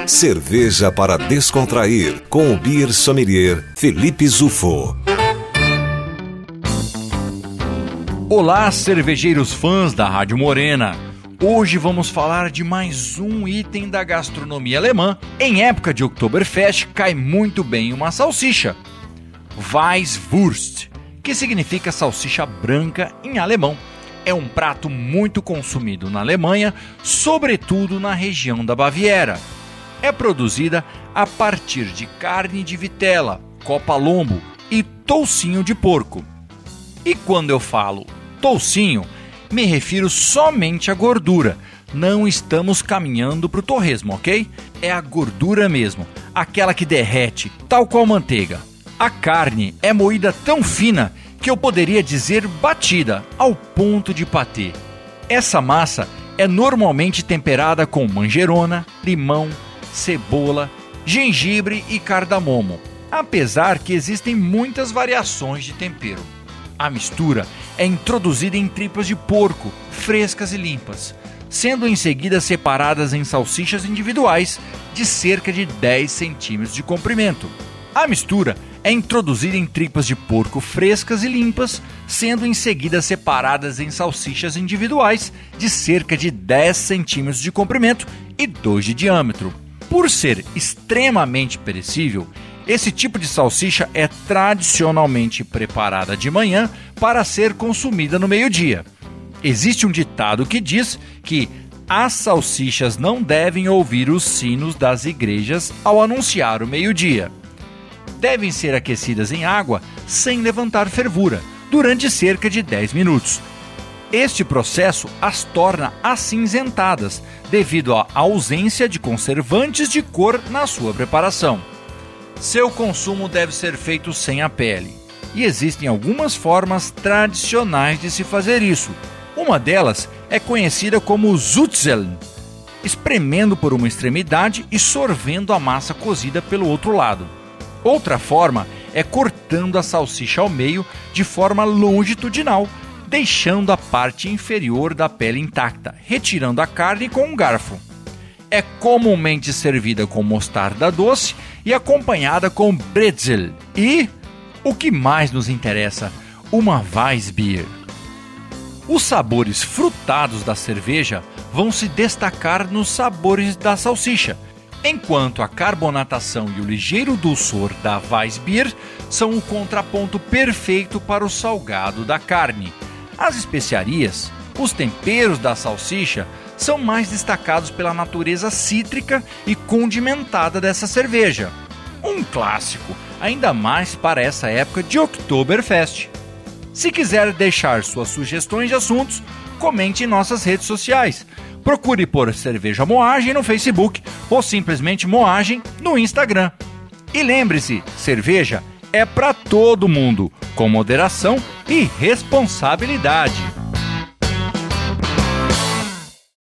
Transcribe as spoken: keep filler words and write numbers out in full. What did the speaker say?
Cerveja para descontrair, com o beer sommelier Felipe Zufo. Olá, cervejeiros fãs da Rádio Morena. Hoje vamos falar de mais um item da gastronomia alemã. Em época de Oktoberfest cai muito bem uma salsicha, Weisswurst, que significa salsicha branca em alemão. É um prato muito consumido na Alemanha, sobretudo na região da Baviera. É produzida a partir de carne de vitela, copa-lombo e toucinho de porco. E quando eu falo toucinho, me refiro somente à gordura. Não estamos caminhando para o torresmo, ok? É a gordura mesmo, aquela que derrete, tal qual manteiga. A carne é moída tão fina que eu poderia dizer batida, ao ponto de patê. Essa massa é normalmente temperada com manjerona, limão, cebola, gengibre e cardamomo, apesar que existem muitas variações de tempero. A mistura é introduzida em tripas de porco, frescas e limpas, sendo em seguida separadas em salsichas individuais de cerca de dez centímetros de comprimento. A mistura é introduzida em tripas de porco frescas e limpas, sendo em seguida separadas em salsichas individuais de cerca de dez centímetros de comprimento e dois de diâmetro. Por ser extremamente perecível, esse tipo de salsicha é tradicionalmente preparada de manhã para ser consumida no meio-dia. Existe um ditado que diz que as salsichas não devem ouvir os sinos das igrejas ao anunciar o meio-dia. Devem ser aquecidas em água sem levantar fervura, durante cerca de dez minutos. Este processo as torna acinzentadas, devido à ausência de conservantes de cor na sua preparação. Seu consumo deve ser feito sem a pele, e existem algumas formas tradicionais de se fazer isso. Uma delas é conhecida como Zutzeln, espremendo por uma extremidade e sorvendo a massa cozida pelo outro lado. Outra forma é cortando a salsicha ao meio de forma longitudinal, deixando a parte inferior da pele intacta, retirando a carne com um garfo. É comumente servida com mostarda doce e acompanhada com bretzel e, o que mais nos interessa, uma Weissbier. Os sabores frutados da cerveja vão se destacar nos sabores da salsicha, enquanto a carbonatação e o ligeiro dulçor da Weissbier são o contraponto perfeito para o salgado da carne. As especiarias, os temperos da salsicha, são mais destacados pela natureza cítrica e condimentada dessa cerveja. Um clássico, ainda mais para essa época de Oktoberfest. Se quiser deixar suas sugestões de assuntos, comente em nossas redes sociais. Procure por Cerveja Moagem no Facebook ou simplesmente Moagem no Instagram. E lembre-se, cerveja é para todo mundo, com moderação e responsabilidade.